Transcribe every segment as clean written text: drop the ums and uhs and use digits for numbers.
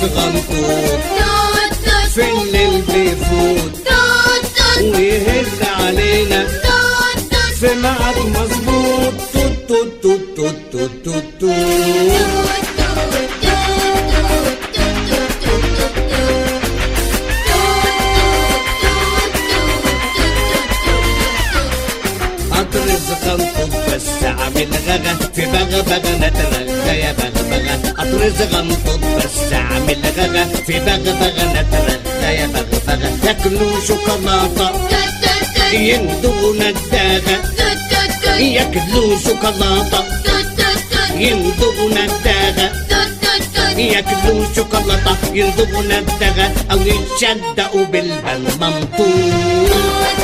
صغنطوط في الليل بيفوت ويهز علينا في ميعاد مظبوط. توت توت توت توت توت توت. قطر الزغنطوط بس عامل غغا في بغبغة نترغى يا بغبغة. قطر الزغنطوط بس عامل غغا في بغبغة نترغى يا بغبغة. ياكلوا شوكولاتة يندغوا نداغة. ياكلوا شوكولاتة يندغوا نداغة. ياكلوا شوكولاتة يندغوا نداغة أو يتشدقوا بالمنطوط.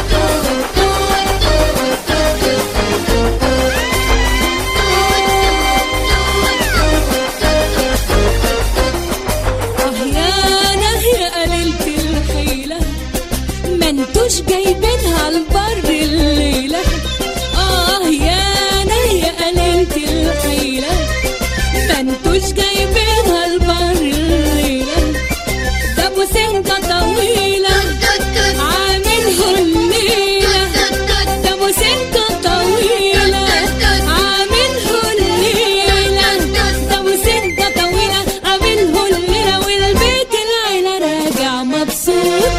منتوش جايبينها البر الليلة. يانا يا قليلة الحيلة منتوش جايبينها البر الليلة. ده ابو سنجة طويلة عامله الليلة. ده ابو سنجة طويلة عامله الليلة. ده ابو سنجة طويلة عامله الليلة. والبيت العيلة راجع مبسوط.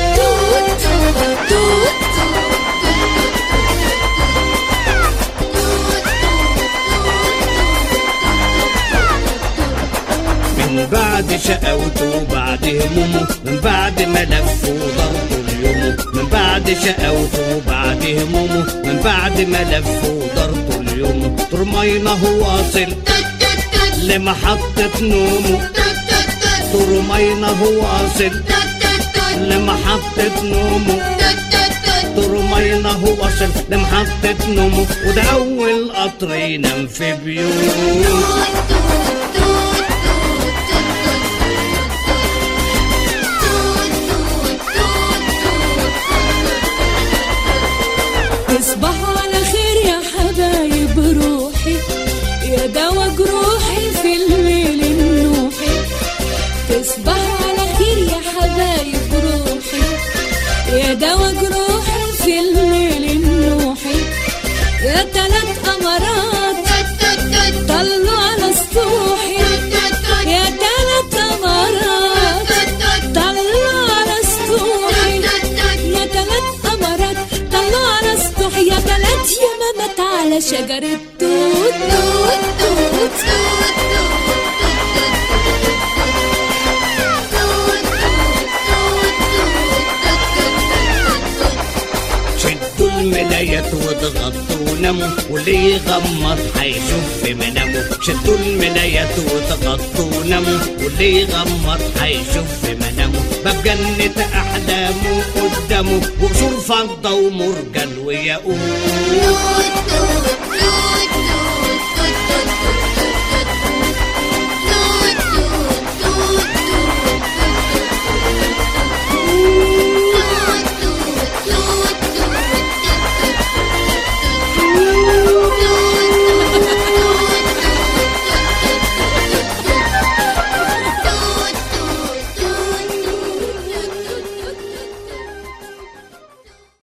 من بعد شقاوته وبعد همومه، من بعد ما لف وضربه اليوم. من بعد شقاوته وبعد همومه، من بعد ما لف وضربه اليوم. طرمينا هو واصل لمحطة نومه. طرمينا هو واصل لمحطة نومه. طرمينا هو واصل لمحطة نومه. وده أول قطر ينام في بيوت. تصبحوا على خير يا حبايب روحي، يا دوا جروحي في الليل النوحي. تصبحوا على خير يا حبايب روحي، يا دوا جروحي في الليل النوحي. يا تلات قمرات طلوا على سطوحي. يا تلات قمرات طلوا على سطوحي. يا تلات قمرات طلوا على سطوحي. يا تلات يمامات على شجرة توت توت توت توت. شدوا الملايات واضغطوا وناموا واللي يغمض هيشوف في منامه. شدوا الملايات واضغطوا وناموا واللي يغمض هيشوف في منامه. باب جنة أحلامه قدامه وقصور فضة ومرجان وياقوت.